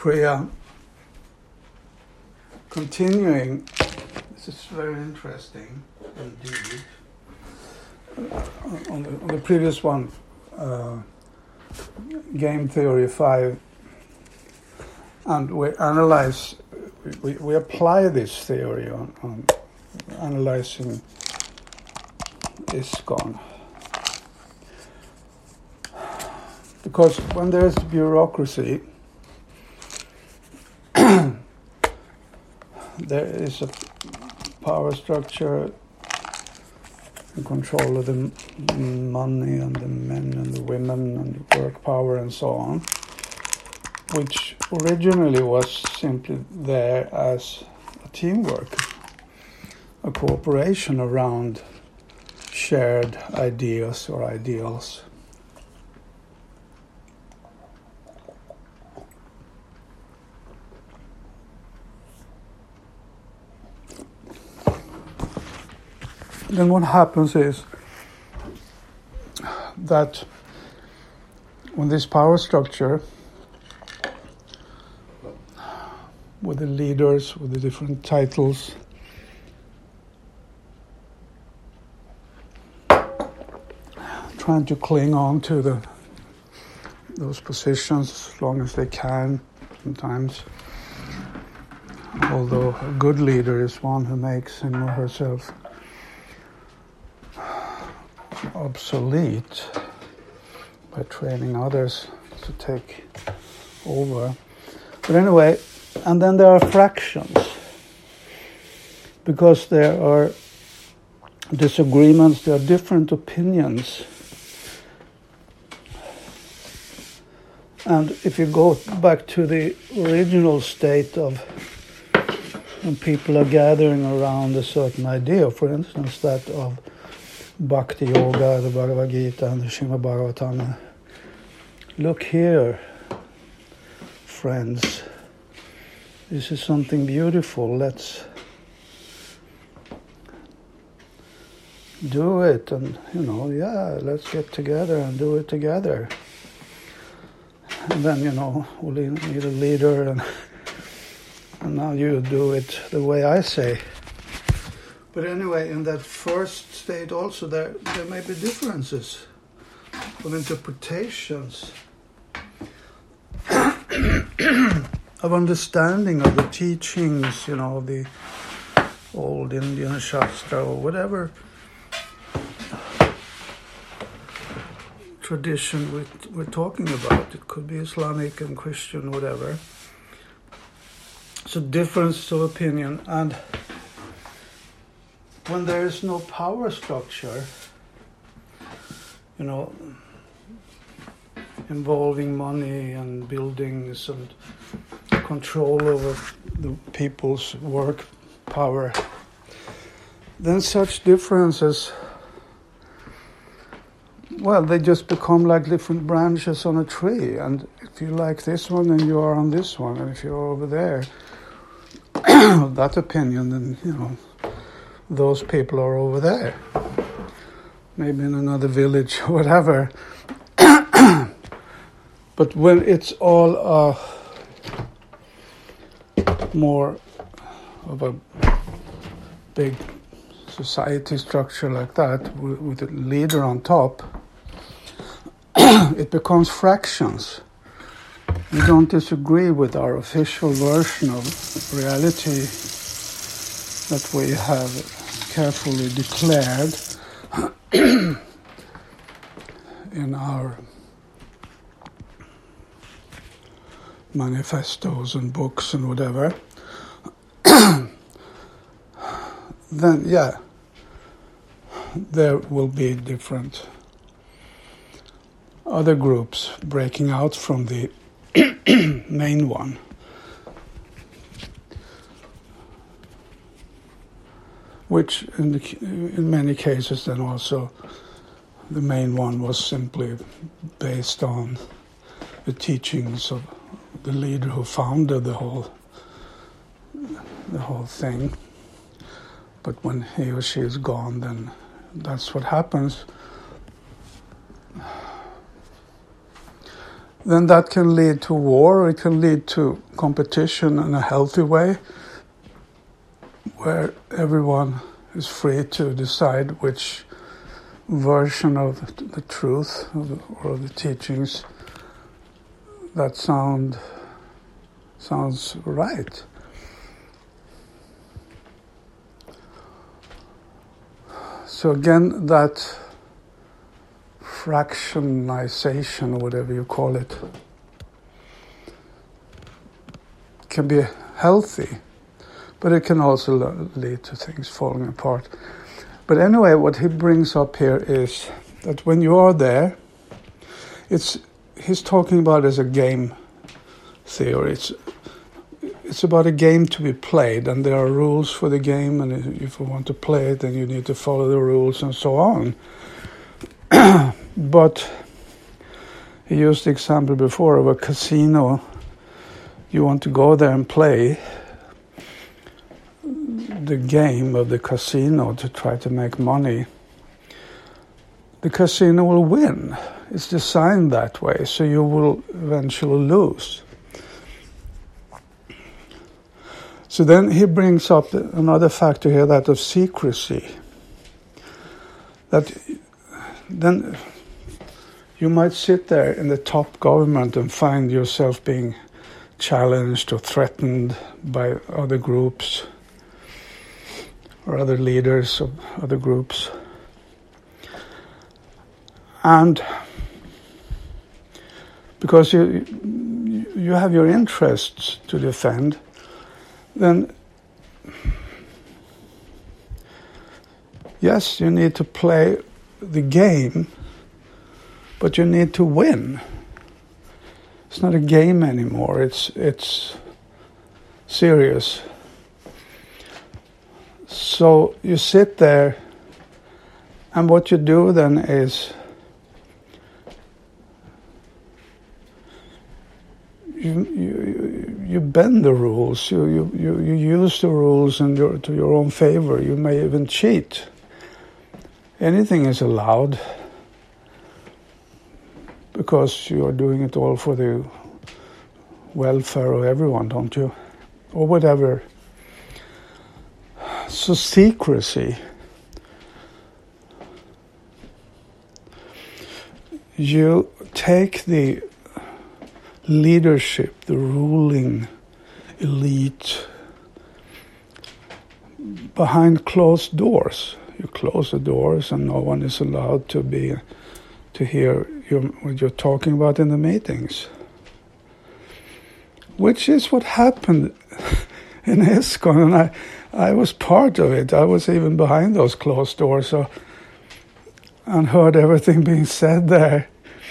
Priya, continuing, this is very interesting indeed. On the previous one, Game Theory 5, and we analyze, we apply this theory on analyzing ISKCON. Because when there's bureaucracy, there is a power structure and control of the money and the men and the women and the work power and so on, which originally was simply there as a teamwork, a cooperation around shared ideas or ideals. Then what happens is that when this power structure, with the leaders, with the different titles, trying to cling on to those positions as long as they can sometimes, although a good leader is one who makes him or herself obsolete by training others to take over. But anyway, and then there are fractions, because there are disagreements, there are different opinions. And if you go back to the original state of when people are gathering around a certain idea, for instance, that of Bhakti Yoga, the Bhagavad Gita, and the Srimad Bhagavatam. Look here, friends. This is something beautiful. Let's do it, and let's get together and do it together. And then we need a leader, and now you do it the way I say. But anyway, in that first state also, there may be differences of interpretations, of understanding of the teachings, of the old Indian Shastra or whatever tradition we're talking about. It could be Islamic and Christian, whatever. So difference of opinion, and when there is no power structure, involving money and buildings and control over the people's work power, then such differences, they just become like different branches on a tree. And if you like this one, then you are on this one. And if you're over there, that opinion, then, those people are over there, maybe in another village or whatever. But when it's all more of a big society structure like that, with a leader on top, it becomes fractions. We don't disagree with our official version of reality that we have carefully declared in our manifestos and books and whatever. Then, there will be different other groups breaking out from the main one. Which in many cases then also the main one was simply based on the teachings of the leader who founded the whole thing. But when he or she is gone, then that's what happens. then that can lead to war. It can lead to competition in a healthy way, where everyone is free to decide which version of the truth or the teachings that sounds right. So again, that fractionization, or whatever you call it, can be healthy, but it can also lead to things falling apart. But anyway, what he brings up here is that when you are there, he's talking about as a game theory. It's about a game to be played, and there are rules for the game, and if you want to play it, then you need to follow the rules and so on. But he used the example before of a casino. You want to go there and play the game of the casino to try to make money. The casino will win. It's designed that way, so you will eventually lose. So then he brings up another factor here, that of secrecy. That then you might sit there in the top government and find yourself being challenged or threatened by other groups or other leaders of other groups. And because you have your interests to defend, then yes, you need to play the game, but you need to win. It's not a game anymore. It's serious. So you sit there, and what you do then is you bend the rules. You use the rules to your own favor. You may even cheat. Anything is allowed, because you are doing it all for the welfare of everyone, don't you? Or whatever. So secrecy. You take the leadership, the ruling elite, behind closed doors. You close the doors, and no one is allowed to hear what you're talking about in the meetings. Which is what happened in ISKCON, and I was part of it. I was even behind those closed doors, and heard everything being said there.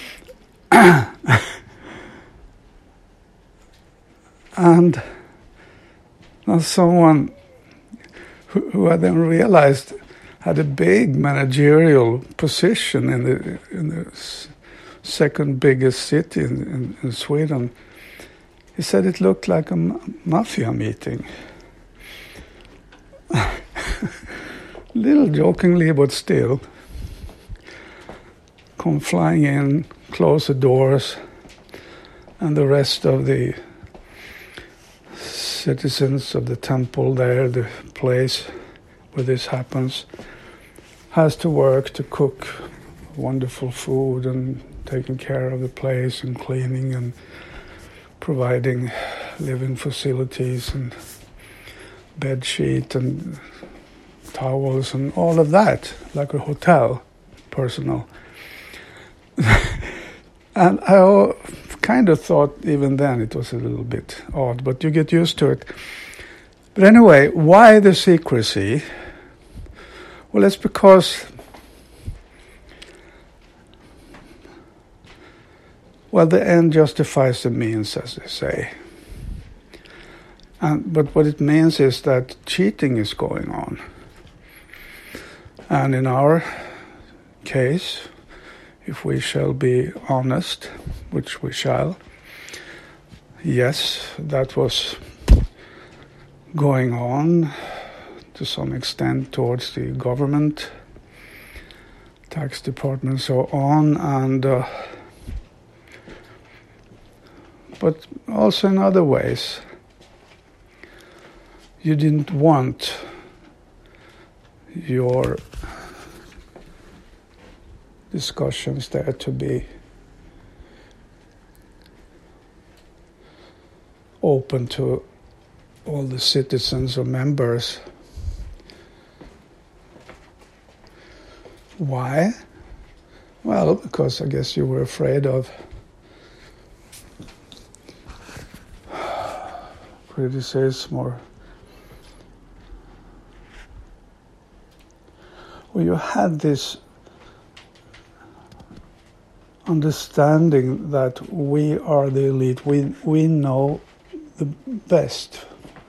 And now someone who I then realized had a big managerial position in the second biggest city in Sweden. He said it looked like a mafia meeting. Little jokingly, but still. Come flying in, close the doors, and the rest of the citizens of the temple there, the place where this happens, has to work to cook wonderful food and taking care of the place and cleaning and providing living facilities and bed sheet and towels and all of that, like a hotel, personal. And I kind of thought even then it was a little bit odd, but you get used to it. But anyway, why the secrecy? Well, it's because, well, the end justifies the means, as they say. But what it means is that cheating is going on. And in our case, if we shall be honest, which we shall, yes, that was going on to some extent towards the government, tax department, and so on, and but also in other ways. You didn't want your discussions there to be open to all the citizens or members. Why? Well, because I guess you were afraid of criticism or you had this understanding that we are the elite. We know the best.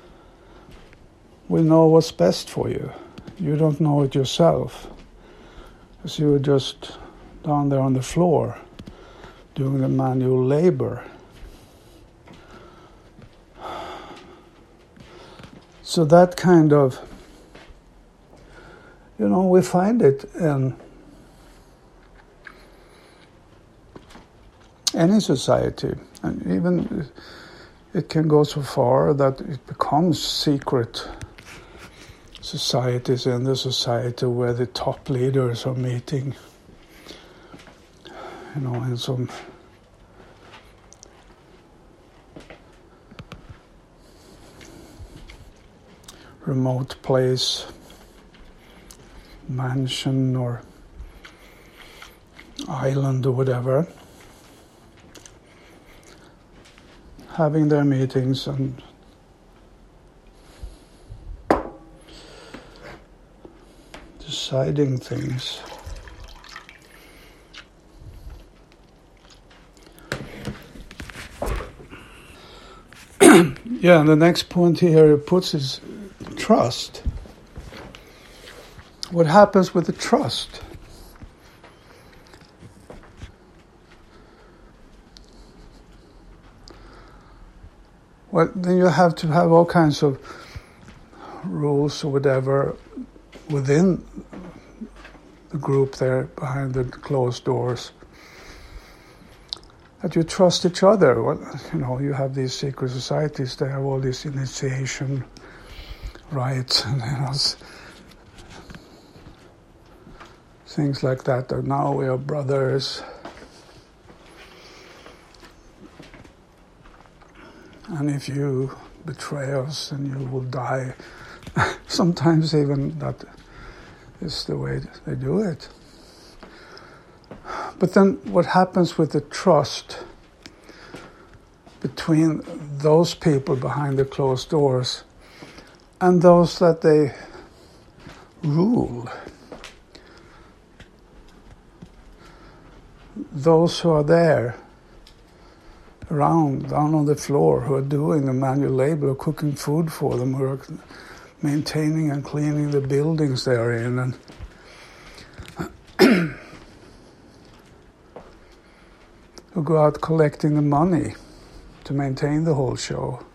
We know what's best for you. You don't know it yourself. Because you were just down there on the floor doing the manual labor. So that kind of, we find it in any society. And even it can go so far that it becomes secret societies in the society where the top leaders are meeting, in some remote place, mansion or island or whatever, having their meetings and deciding things. Yeah, and the next point here it puts is trust. What happens with the trust? Well, then you have to have all kinds of rules or whatever within the group there behind the closed doors. That you trust each other. Well, you have these secret societies, they have all these initiation rites and things like that. Now we are brothers. And if you betray us, then you will die. Sometimes even that is the way they do it. But then what happens with the trust between those people behind the closed doors and those that they rule? Those who are there around, down on the floor, who are doing the manual labor, or cooking food for them, who are maintaining and cleaning the buildings they're in, and who go out collecting the money to maintain the whole show.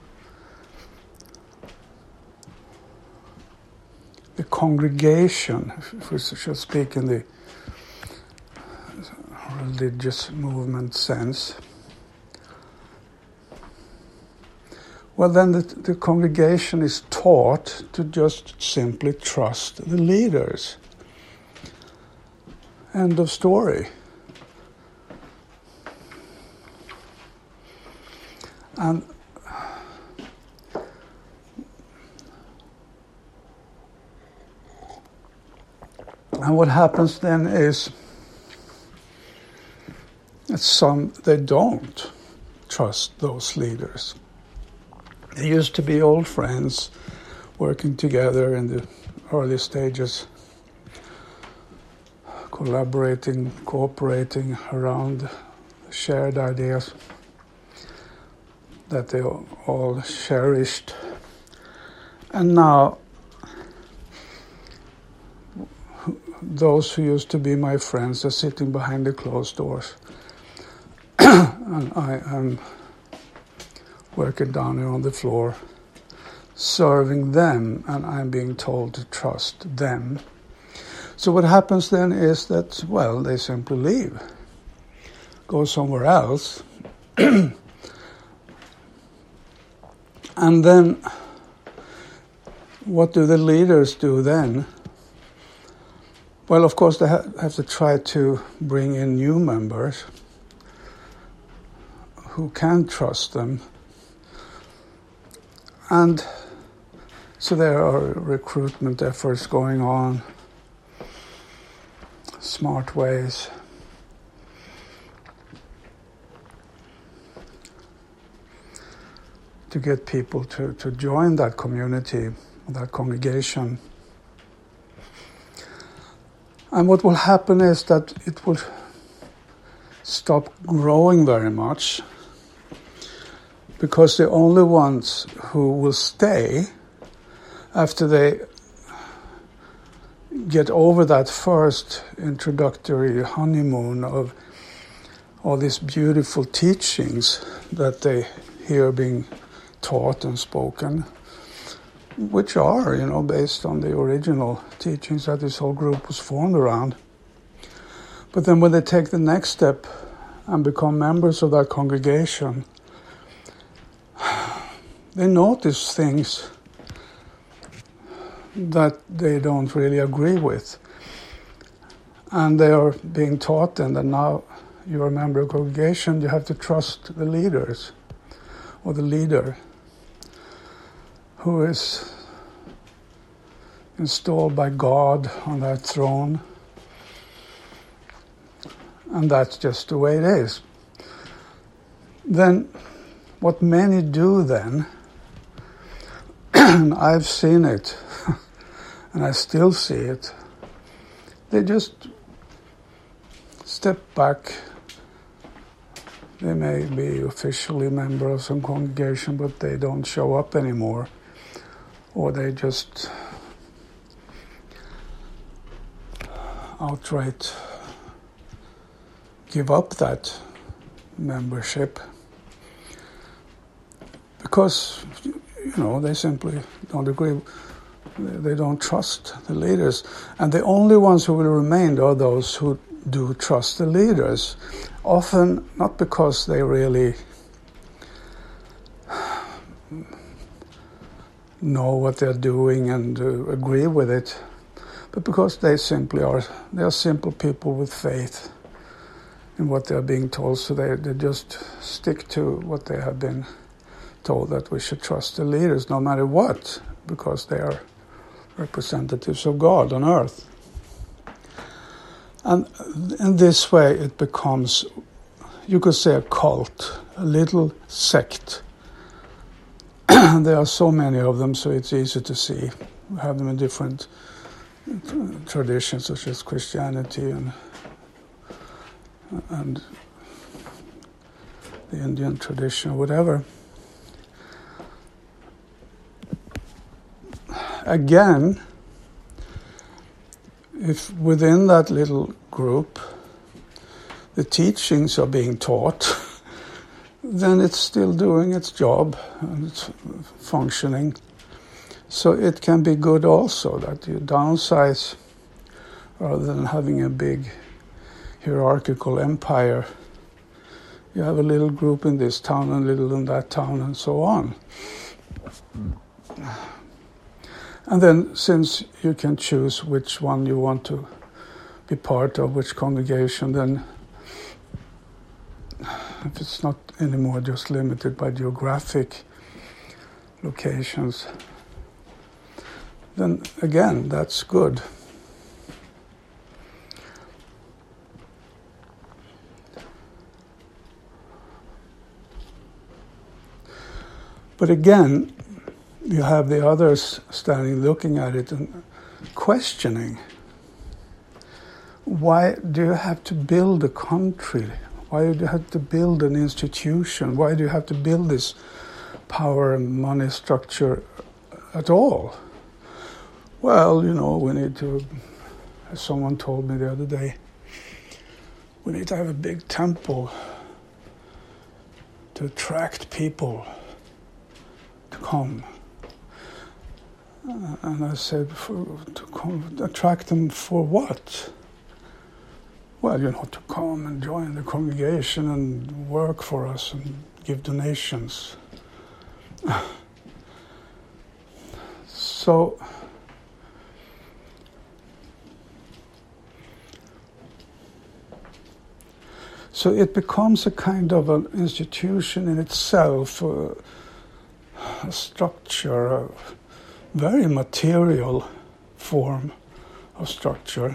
The congregation, if we should speak in the religious movement sense, well, then the congregation is taught to just simply trust the leaders. End of story. And what happens then is that they don't trust those leaders. They used to be old friends, working together in the early stages, collaborating, cooperating around shared ideas that they all cherished. And now, those who used to be my friends are sitting behind the closed doors. And I am working down here on the floor, serving them, and I'm being told to trust them. So what happens then is that, well, they simply leave, go somewhere else, And then, what do the leaders do then? Well, of course, they have to try to bring in new members who can trust them. And so there are recruitment efforts going on, smart ways. To get people to join that community, that congregation. And what will happen is that it will stop growing very much, because the only ones who will stay after they get over that first introductory honeymoon of all these beautiful teachings that they hear being taught and spoken, which are, based on the original teachings that this whole group was formed around. But then when they take the next step and become members of that congregation, they notice things that they don't really agree with. And they are being taught then that now you're a member of a congregation, you have to trust the leaders or the leader who is installed by God on that throne. And that's just the way it is. Then what many do then, and I've seen it, and I still see it, they just step back. They may be officially a member of some congregation, but they don't show up anymore. Or they just outright give up that membership. Because, they simply don't agree. They don't trust the leaders. And the only ones who will remain are those who do trust the leaders. Often not because they really know what they're doing and agree with it, but because they are simple people with faith in what they're being told, so they just stick to what they have been told, that we should trust the leaders no matter what, because they are representatives of God on earth. And in this way it becomes, you could say, a cult, a little sect. There are so many of them, so it's easy to see. We have them in different traditions, such as Christianity and the Indian tradition, or whatever. Again, if within that little group the teachings are being taught, then it's still doing its job and it's functioning. So it can be good also that you downsize rather than having a big hierarchical empire. You have a little group in this town and a little in that town and so on. And then since you can choose which one you want to be part of, which congregation, then if it's not anymore just limited by geographic locations, then again, that's good. But again, you have the others standing looking at it and questioning. Why do you have to build a country? Why do you have to build an institution? Why do you have to build this power and money structure at all? Well, we need to, as someone told me the other day, we need to have a big temple to attract people to come. And I said, attract them for what? Well, to come and join the congregation and work for us and give donations. So it becomes a kind of an institution in itself, a structure, a very material form of structure.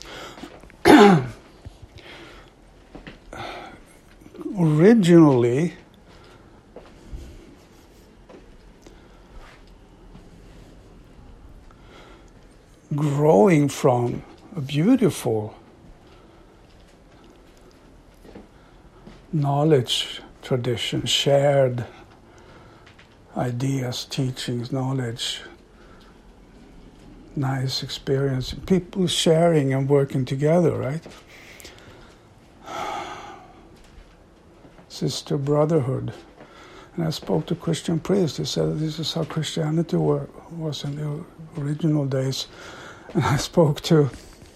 Originally, growing from a beautiful knowledge tradition, shared ideas, teachings, knowledge, nice experience, people sharing and working together, right? Sister brotherhood. And I spoke to Christian priest. He said this is how Christianity was in the original days. And I spoke to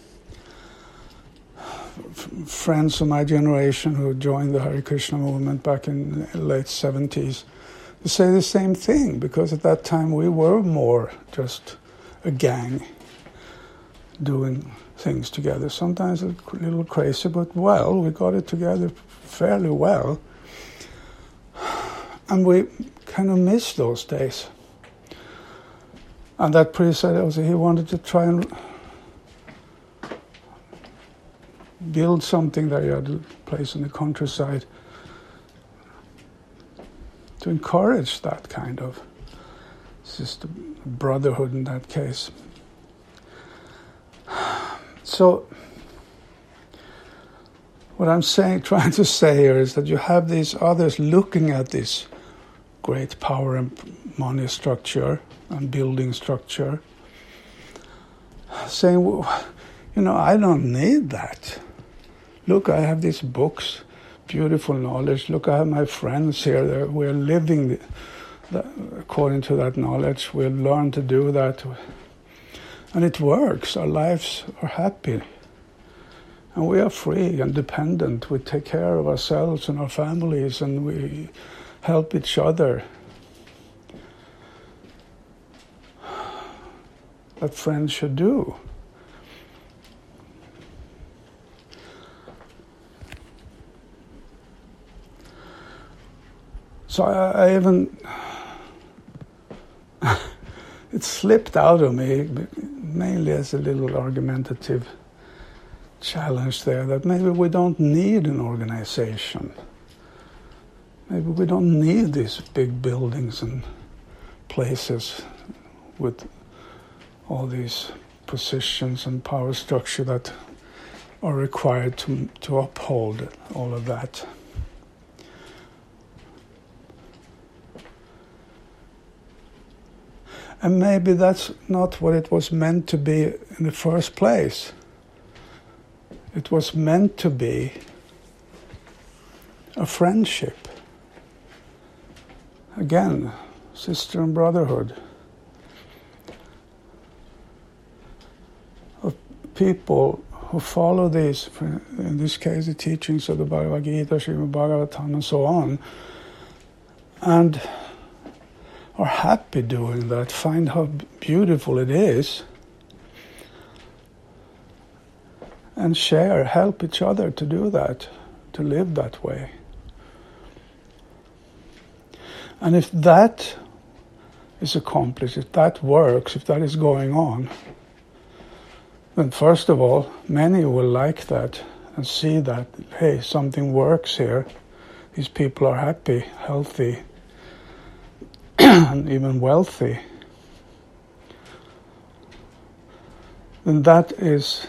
friends of my generation who joined the Hare Krishna movement back in the late 70s. They say the same thing, because at that time we were more just a gang doing things together. Sometimes a little crazy, but well, we got it together fairly well. And we kind of missed those days. And that priest said also he wanted to try and build something that he had a place in the countryside to encourage that kind of sister brotherhood in that case. So what I'm trying to say here is that you have these others looking at this great power and money structure and building structure, saying, well, I don't need that. Look, I have these books, beautiful knowledge. Look, I have my friends here. We're living according to that knowledge. We've learned to do that. And it works. Our lives are happy. And we are free and dependent. We take care of ourselves and our families, and we help each other. That friends should do. So I even, it slipped out of me, mainly as a little argumentative challenge there, that maybe we don't need an organization. Maybe we don't need these big buildings and places with all these positions and power structure that are required to uphold all of that. And maybe that's not what it was meant to be in the first place. It was meant to be a friendship. Again, sister and brotherhood. Of people who follow these, in this case the teachings of the Bhagavad Gita, Srimad Bhagavatam and so on, and are happy doing that, find how beautiful it is, and share, help each other to do that, to live that way. And if that is accomplished, if that works, if that is going on, then first of all, many will like that and see that, hey, something works here. These people are happy, healthy, and even wealthy. Then that is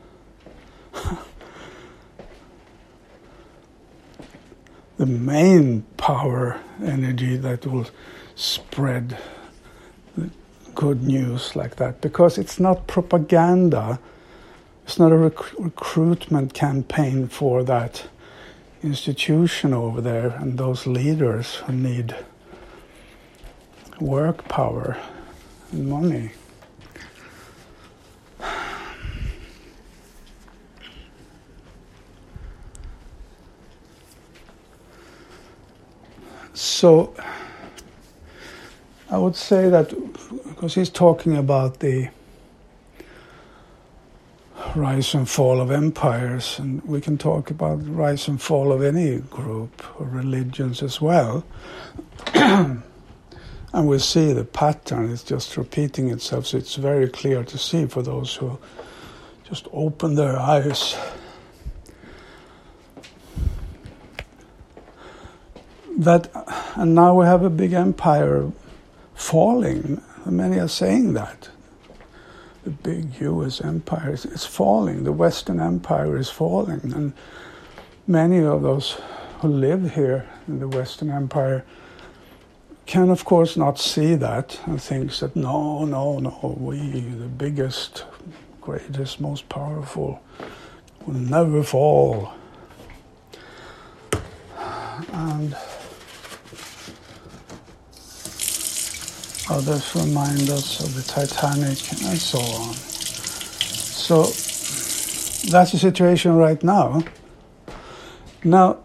the main power energy that will spread the good news like that, because it's not propaganda, it's not a recruitment campaign for that institution over there and those leaders who need work power and money. So I would say that because he's talking about the rise and fall of empires, and we can talk about rise and fall of any group or religions as well. And we see the pattern is just repeating itself, so it's very clear to see for those who just open their eyes. And now we have a big empire falling. Many are saying that. The big US empire is falling. The Western empire is falling. And many of those who live here in the Western empire can, of course, not see that and thinks that no, we, the biggest, greatest, most powerful, will never fall. And others remind us of the Titanic and so on. So that's the situation right now. Now,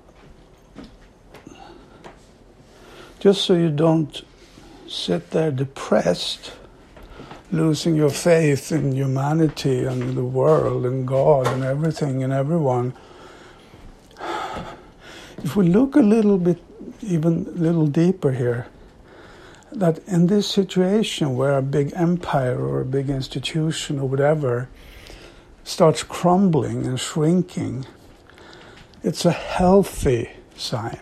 just so you don't sit there depressed, losing your faith in humanity and the world and God and everything and everyone, if we look a little bit, even a little deeper here, that in this situation where a big empire or a big institution or whatever starts crumbling and shrinking, it's a healthy sign.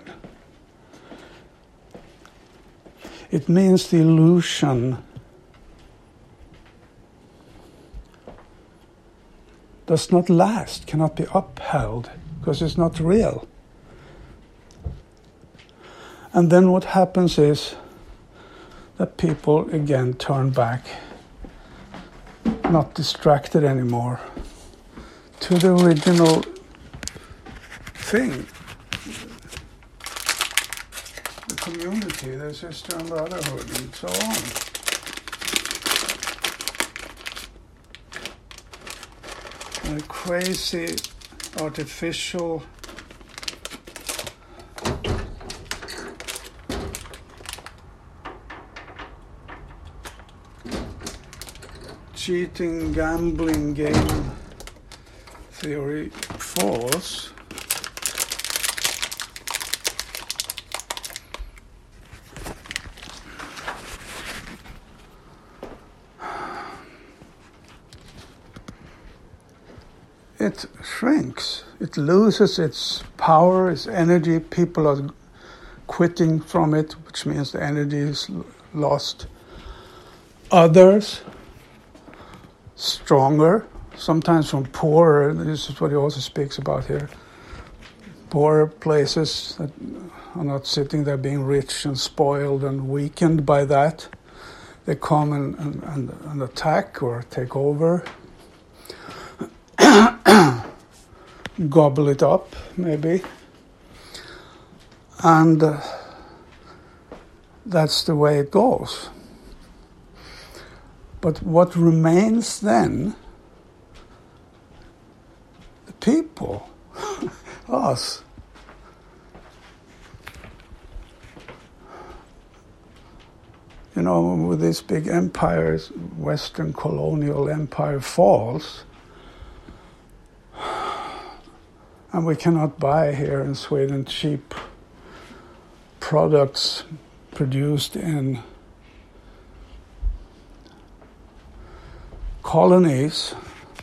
It means the illusion does not last, cannot be upheld, because it's not real. And then what happens is that people again turn back, not distracted anymore, to the original thing. The community, the sister and brotherhood, and so on. The crazy, artificial, cheating, gambling game theory falls. It shrinks. It loses its power, its energy. People are quitting from it, which means the energy is lost. Others, stronger, sometimes from poorer, this is what he also speaks about here, poorer places that are not sitting there being rich and spoiled and weakened by that. They come and attack or take over, gobble it up, maybe. And that's the way it goes. But what remains then, the people, us, you know, with these big empires, Western colonial empire falls, and we cannot buy here in Sweden cheap products produced in colonies.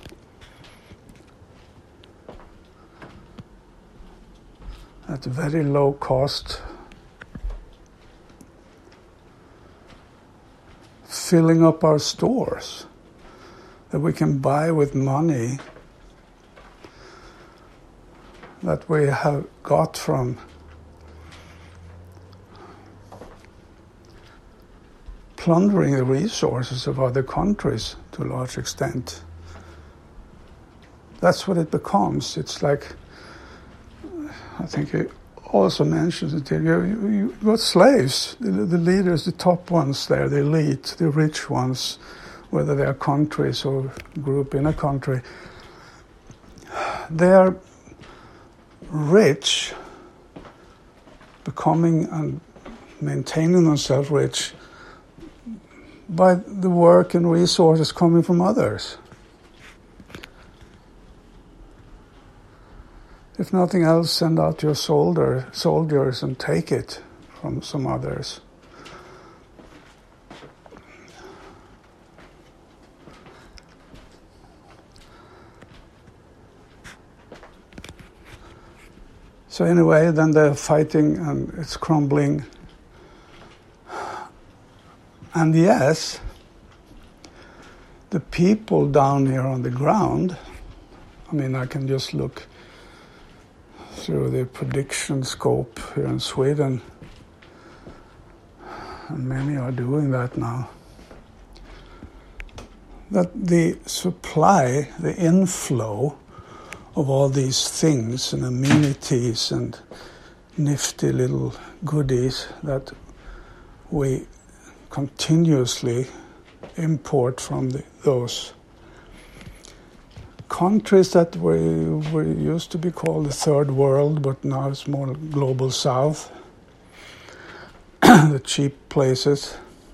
At very low cost, filling up our stores that we can buy with money that we have got from plundering the resources of other countries to a large extent. That's what it becomes. It's like, I think he also mentions it here, you got slaves, the leaders, the top ones there, the elite, the rich ones, whether they are countries or group in a country. They are rich, becoming and maintaining themselves rich by the work and resources coming from others. If nothing else, send out your soldiers and take it from some others. So anyway, then they're fighting and it's crumbling. And yes, the people down here on the ground, I mean, I can just look through the prediction scope here in Sweden, and many are doing that now, that the supply, the inflow of all these things and amenities and nifty little goodies that we continuously import from those countries that were used to be called the third world, but now it's more global south, the cheap places.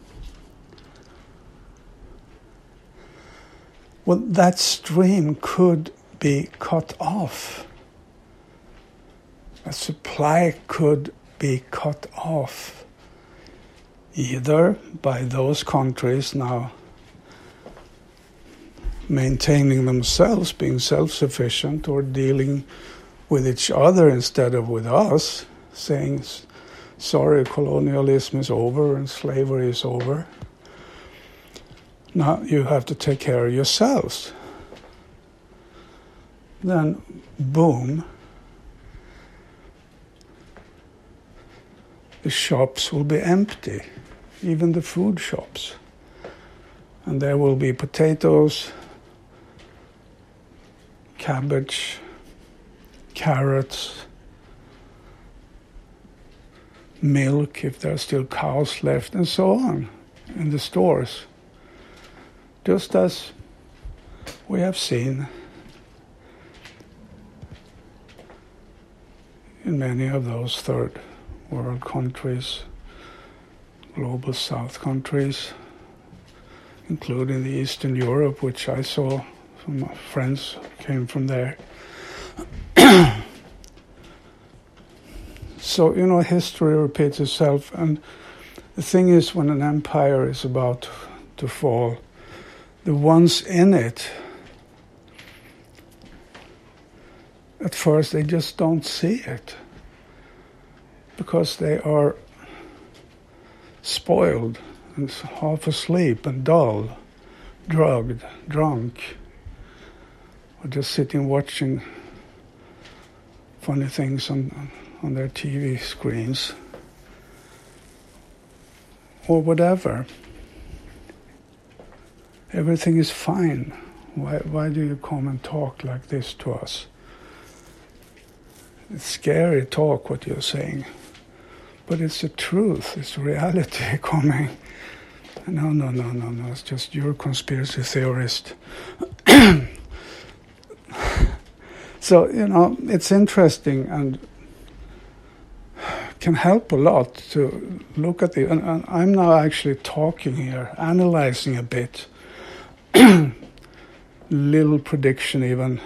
Well, that stream could be cut off. A supply could be cut off, either by those countries now maintaining themselves, being self-sufficient, or dealing with each other instead of with us, saying, sorry, colonialism is over and slavery is over. Now you have to take care of yourselves. Then, boom, the shops will be empty, even the food shops. And there will be potatoes, cabbage, carrots, milk, if there are still cows left, and so on in the stores. Just as we have seen in many of those third world countries, global south countries, including the Eastern Europe, which I saw from my friends who came from there. So, history repeats itself, and the thing is, when an empire is about to fall, the ones in it, at first they just don't see it, because they are spoiled and half asleep and dull, drugged, drunk, or just sitting watching funny things on their TV screens, or whatever. Everything is fine. Why do you come and talk like this to us? It's scary talk, what you're saying. But it's the truth, it's reality coming. No, it's just you're a conspiracy theorist. So, it's interesting and can help a lot to look at and I'm now actually talking here, analyzing a bit, little prediction even,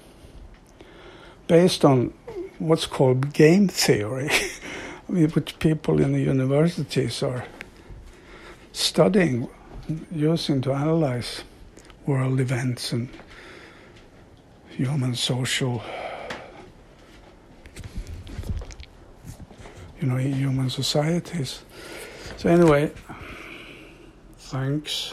based on what's called game theory, which people in the universities are studying, using to analyze world events and human social, human societies. So anyway, thanks.